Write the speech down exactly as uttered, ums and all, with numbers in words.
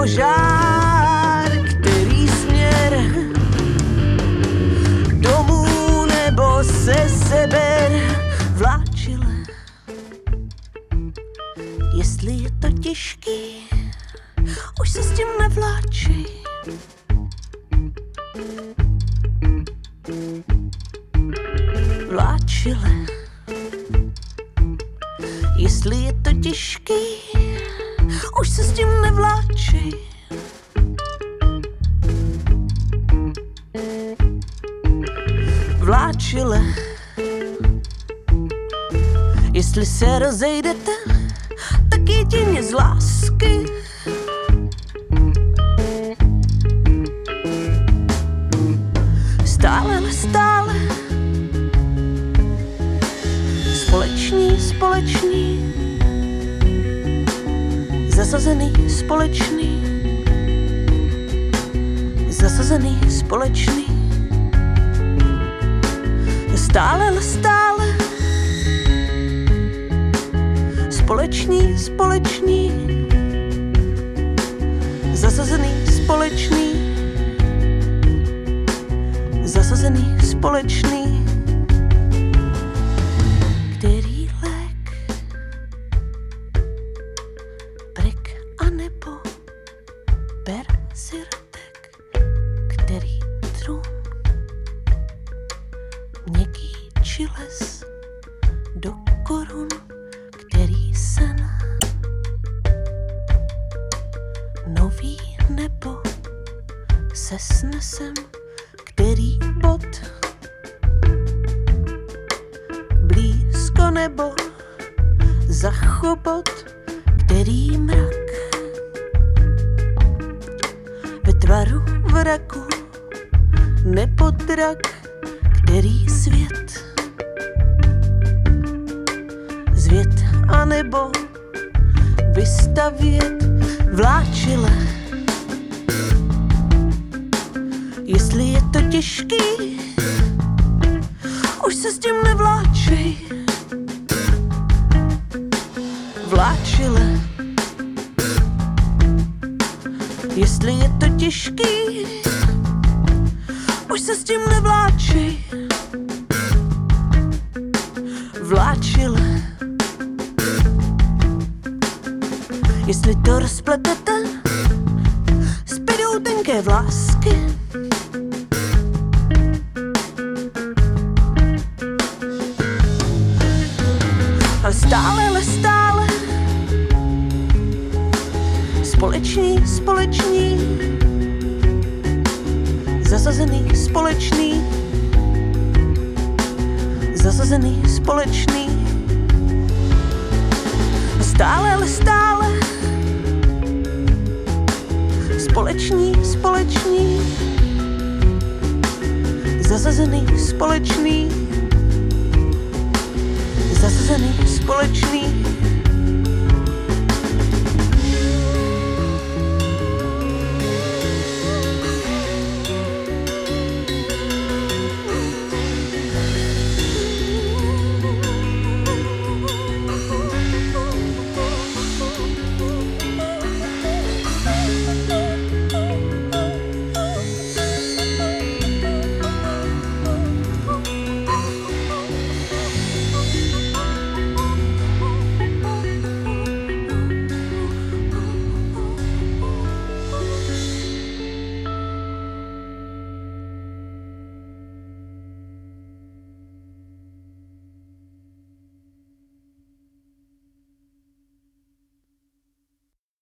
požár, který směr domů nebo se seber vláčile. Jestli je to těžký, už se s tím nevláčí. Vláčile. Jestli je to těžký, už se s tím nevláčí. Vláčile. Jestli se rozejdete, tak jedině z lásky. Stále, ale stále společní, společní, zasazený, společný, zasazený, společný. Stále, ale stále společní, společný, zasazený, společný, zasazený, společný. Který lék, pryk a nebo berzirtek, který trůn, měkký či les do korun, který sen, nový nebo se snesem, který bod, blízko nebo za chobot, který mrak, ve tvaru vraku nebo drak, který svět, zvět a nebo vystavět vláčile. Jestli je to těžký, už se s tím nevláčej. Vláčile. Jestli je to těžký, už se s tím nevláčej. Vláčile. Jestli to rozpletete, zbydou tenké vlásky. Ale stále, ale stále společní, společní, zasazený, společný, zasazený, společný. A stále, ale stále společní, společný, zasazený, společný, zasazený, společný.